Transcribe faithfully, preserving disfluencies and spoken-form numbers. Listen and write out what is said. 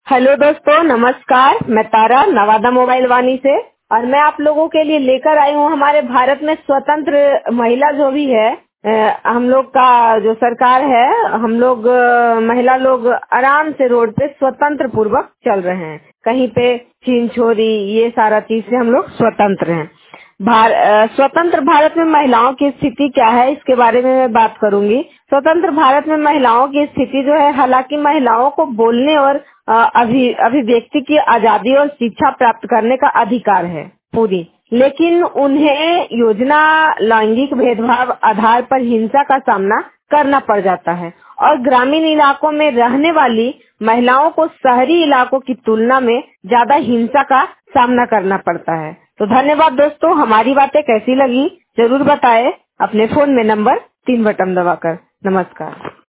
Hello दोस्तों, नमस्कार। मैं तारा नवादा मोबाइल वाणी से और मैं आप लोगों के लिए लेकर आई हूँ हमारे भारत में स्वतंत्र महिला जो भी है, अ, हम लोग का जो सरकार है, हम लोग अ, महिला लोग आराम से रोड पे स्वतंत्र पूर्वक चल रहे हैं। कहीं पे छीन छोरी ये सारा चीज से हम लोग स्वतंत्र हैं। भार, अ, स्वतंत्र भारत में महिलाओं की स्थिति क्या है, इसके बारे में मैं बात करूंगी। स्वतंत्र भारत में महिलाओं की स्थिति जो है, हालांकि महिलाओं को बोलने और अ, अभि अभिव्यक्ति की आजादी और शिक्षा प्राप्त करने का अधिकार है पूरी, लेकिन उन्हें योजना लैंगिक भेदभाव आधार पर हिंसा का सामना करना पड़ जाता है और ग्रामीण इलाकों में रहने वाली महिलाओं को शहरी इलाकों की तुलना में ज्यादा हिंसा का सामना करना पड़ता है। तो धन्यवाद दोस्तों, हमारी बातें कैसी लगी जरूर बताएं अपने फोन में नंबर तीन बटन दबाकर। नमस्कार।